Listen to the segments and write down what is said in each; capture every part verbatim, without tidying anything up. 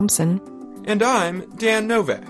Thompson. And I'm Dan Novak.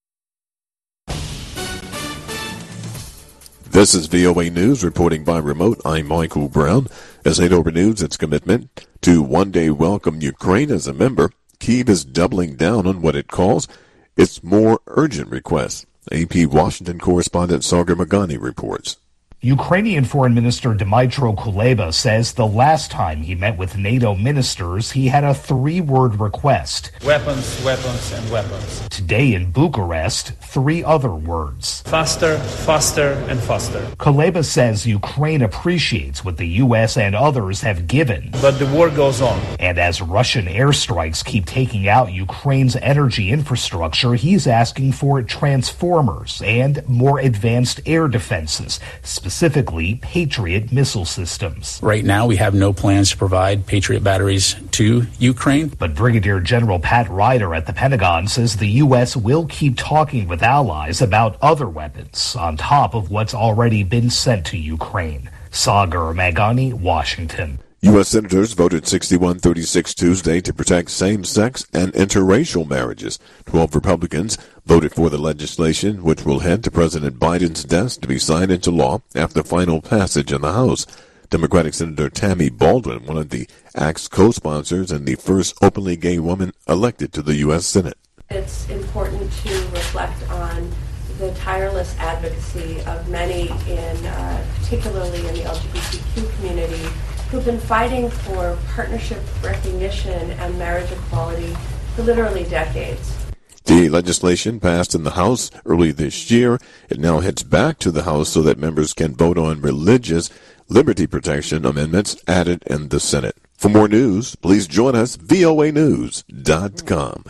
This is V O A News reporting by remote. I'm Michael Brown. As NATO renews its commitment to one day welcome Ukraine as a member, Kyiv is doubling down on what it calls its more urgent requests. A P Washington correspondent Sagar Magani reports. Ukrainian Foreign Minister Dmytro Kuleba says the last time he met with NATO ministers, he had a three-word request. Weapons, weapons, and weapons. Today in Bucharest, three other words. Faster, faster, and faster. Kuleba says Ukraine appreciates what the U S and others have given. But the war goes on. And as Russian airstrikes keep taking out Ukraine's energy infrastructure, he's asking for transformers and more advanced air defenses, specifically Patriot missile systems. Right now, we have no plans to provide Patriot batteries to Ukraine. But Brigadier General Pat Ryder at the Pentagon says the U S will keep talking with allies about other weapons on top of what's already been sent to Ukraine. Sagar Magani, Washington. U S senators voted sixty-one thirty-six Tuesday to protect same-sex and interracial marriages. Twelve Republicans voted for the legislation, which will head to President Biden's desk to be signed into law after final passage in the House. Democratic Senator Tammy Baldwin, one of the act's co-sponsors and the first openly gay woman elected to the U S Senate. It's important to reflect on the tireless advocacy of many, in uh, particularly in the L G B T Q community, who've been fighting for partnership recognition and marriage equality for literally decades. The legislation passed in the House early this year. It now heads back to the House so that members can vote on religious liberty protection amendments added in the Senate. For more news, please join us, V O A news dot com.